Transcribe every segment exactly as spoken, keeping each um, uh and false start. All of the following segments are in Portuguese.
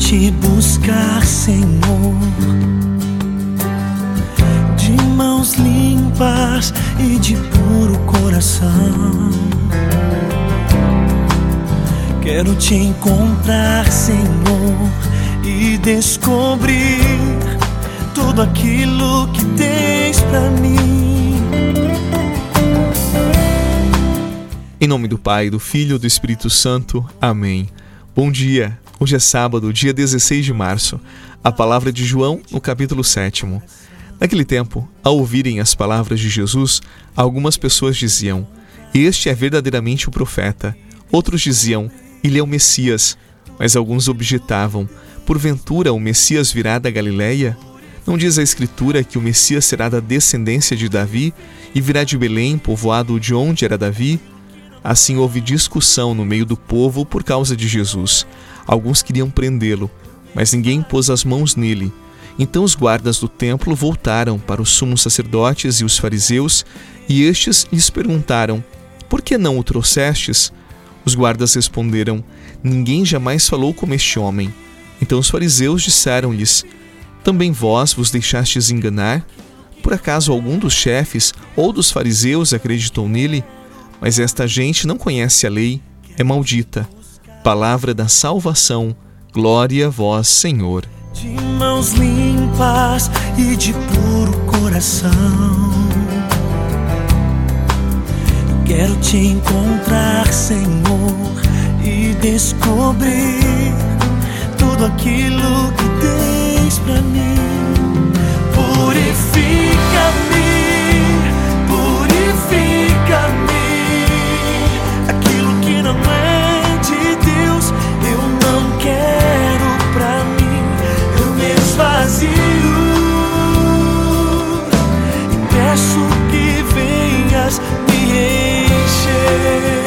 te buscar, Senhor, de mãos limpas e de puro coração. Quero te encontrar, Senhor, e descobrir tudo aquilo que tens pra mim. Em nome do Pai, do Filho e do Espírito Santo. Amém. Bom dia. Hoje é sábado, dia dezesseis de março. A palavra de João, no capítulo sétimo. Naquele tempo, ao ouvirem as palavras de Jesus, algumas pessoas diziam: "Este é verdadeiramente o profeta." Outros diziam: "Ele é o Messias." Mas alguns objetavam: "Porventura o Messias virá da Galileia? Não diz a Escritura que o Messias será da descendência de Davi e virá de Belém, povoado de onde era Davi?" Assim houve discussão no meio do povo por causa de Jesus. Alguns queriam prendê-lo, mas ninguém pôs as mãos nele. Então os guardas do templo voltaram para os sumos sacerdotes e os fariseus, e estes lhes perguntaram: "Por que não o trouxestes?" Os guardas responderam: "Ninguém jamais falou como este homem." Então os fariseus disseram-lhes: "Também vós vos deixastes enganar? Por acaso algum dos chefes ou dos fariseus acreditou nele? Mas esta gente não conhece a lei, é maldita." Palavra da salvação, glória a vós, Senhor. De mãos limpas e de puro coração, quero te encontrar, Senhor, e descobrir tudo aquilo que tens pra mim. Purifica-me, purifica-me. Aquilo que não é de Deus, eu não quero pra mim. Eu me esvazio e peço que venhas me encher.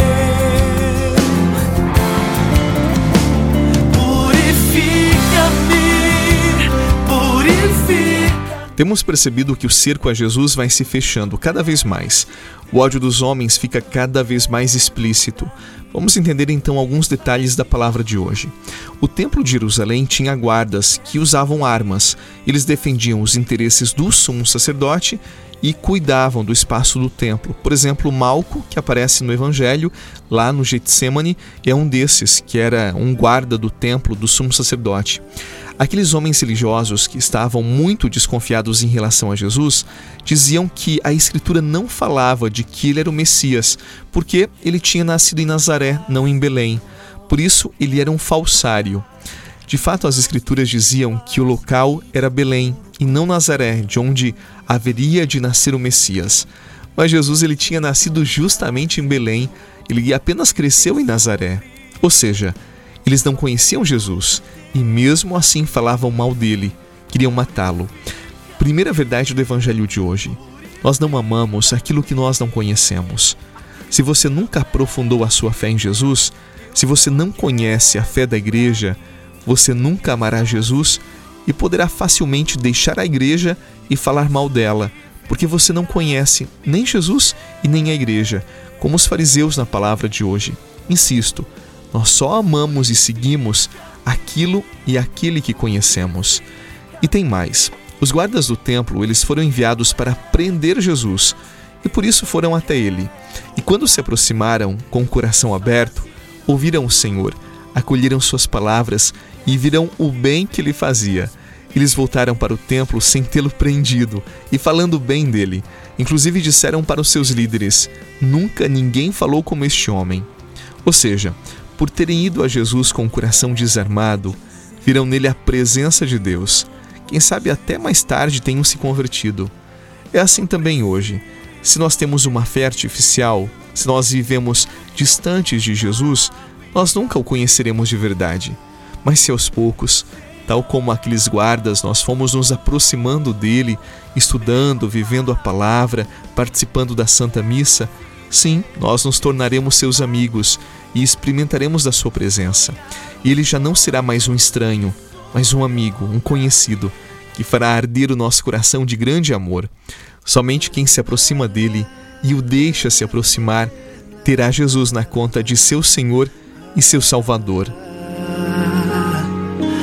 Temos percebido que o cerco a Jesus vai se fechando cada vez mais. O ódio dos homens fica cada vez mais explícito. Vamos entender então alguns detalhes da palavra de hoje. O templo de Jerusalém tinha guardas que usavam armas. Eles defendiam os interesses do sumo sacerdote e cuidavam do espaço do templo. Por exemplo, Malco, que aparece no Evangelho, lá no Getsêmani, é um desses, que era um guarda do templo do sumo sacerdote. Aqueles homens religiosos que estavam muito desconfiados em relação a Jesus diziam que a Escritura não falava de que ele era o Messias, porque ele tinha nascido em Nazaré, não em Belém. Por isso, ele era um falsário. De fato, as Escrituras diziam que o local era Belém e não Nazaré, de onde haveria de nascer o Messias. Mas Jesus ele tinha nascido justamente em Belém, ele apenas cresceu em Nazaré. Ou seja, eles não conheciam Jesus e mesmo assim falavam mal dele, queriam matá-lo. Primeira verdade do Evangelho de hoje: nós não amamos aquilo que nós não conhecemos. Se você nunca aprofundou a sua fé em Jesus, se você não conhece a fé da igreja, você nunca amará Jesus e poderá facilmente deixar a igreja e falar mal dela, porque você não conhece nem Jesus e nem a igreja, como os fariseus na palavra de hoje. Insisto, nós só amamos e seguimos aquilo e aquele que conhecemos. E tem mais. Os guardas do templo, eles foram enviados para prender Jesus e por isso foram até ele. E quando se aproximaram com o coração aberto, ouviram o Senhor, acolheram suas palavras e viram o bem que ele fazia. Eles voltaram para o templo sem tê-lo prendido e falando bem dele. Inclusive disseram para os seus líderes: "Nunca ninguém falou como este homem." Ou seja, por terem ido a Jesus com o coração desarmado, viram nele a presença de Deus. Quem sabe até mais tarde tenham se convertido. É assim também hoje. Se nós temos uma fé artificial, se nós vivemos distantes de Jesus, nós nunca o conheceremos de verdade. Mas se aos poucos, tal como aqueles guardas, nós fomos nos aproximando dele, estudando, vivendo a palavra, participando da Santa Missa, sim, nós nos tornaremos seus amigos e experimentaremos da sua presença. E ele já não será mais um estranho, mas um amigo, um conhecido, que fará arder o nosso coração de grande amor. Somente quem se aproxima dele e o deixa se aproximar terá Jesus na conta de seu Senhor e seu Salvador.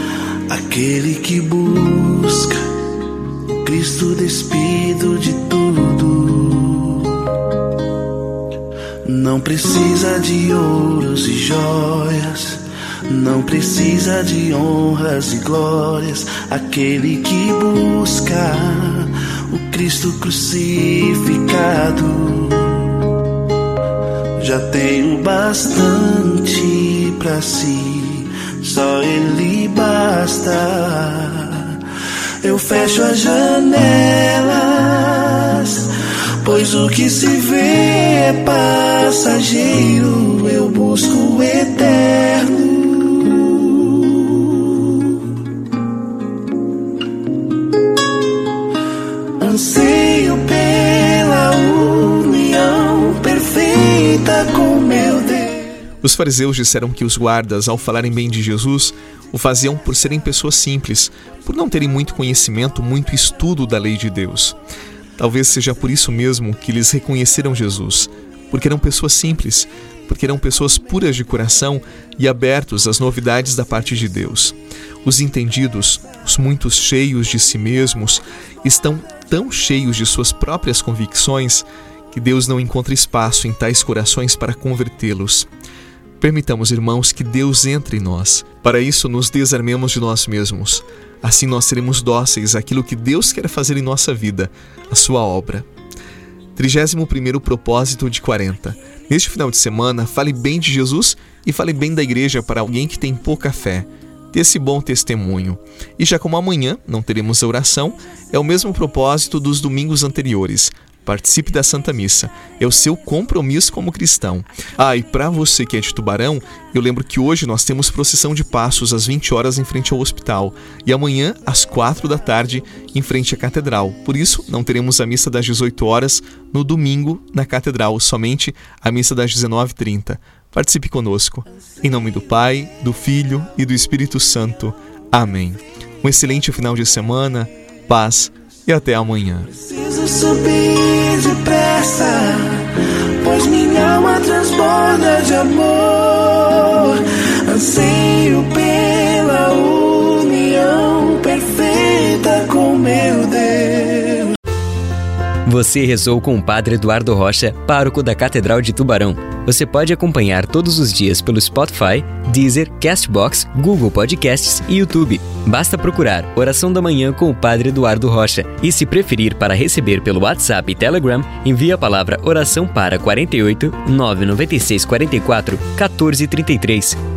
Aquele que busca o Cristo despido de tudo, não precisa de ouros e joias, não precisa de honras e glórias. Aquele que busca o Cristo crucificado já tem o bastante pra si, só Ele basta. Eu fecho as janelas, pois o que se vê é passageiro. Eu busco o eterno, anseio pela união perfeita com meu Deus. Os fariseus disseram que os guardas, ao falarem bem de Jesus, o faziam por serem pessoas simples, por não terem muito conhecimento, muito estudo da lei de Deus. Talvez seja por isso mesmo que eles reconheceram Jesus, porque eram pessoas simples, porque eram pessoas puras de coração e abertos às novidades da parte de Deus. Os entendidos, os muito cheios de si mesmos, estão tão cheios de suas próprias convicções que Deus não encontra espaço em tais corações para convertê-los. Permitamos, irmãos, que Deus entre em nós. Para isso, nos desarmemos de nós mesmos. Assim nós seremos dóceis àquilo que Deus quer fazer em nossa vida, a sua obra. trigésimo primeiro propósito de quarenta. Neste final de semana, fale bem de Jesus e fale bem da igreja para alguém que tem pouca fé. Dê esse bom testemunho. E já como amanhã não teremos a oração, é o mesmo propósito dos domingos anteriores. Participe da Santa Missa. É o seu compromisso como cristão. Ah, e para você que é de Tubarão, eu lembro que hoje nós temos procissão de passos às vinte horas em frente ao hospital e amanhã às quatro da tarde em frente à catedral. Por isso, não teremos a missa das dezoito horas no domingo na catedral, somente a missa das dezenove e trinta. Participe conosco. Em nome do Pai, do Filho e do Espírito Santo. Amém. Um excelente final de semana, paz e até amanhã. Preciso subir depressa, pois minha alma transborda de amor. Anseio pela união perfeita com meu Deus. Você rezou com o Padre Eduardo Rocha, pároco da Catedral de Tubarão. Você pode acompanhar todos os dias pelo Spotify, Deezer, Castbox, Google Podcasts e YouTube. Basta procurar Oração da Manhã com o Padre Eduardo Rocha. E se preferir para receber pelo WhatsApp e Telegram, envie a palavra oração para quarenta e oito, nove nove seis, quarenta e quatro, quatorze, trinta e três.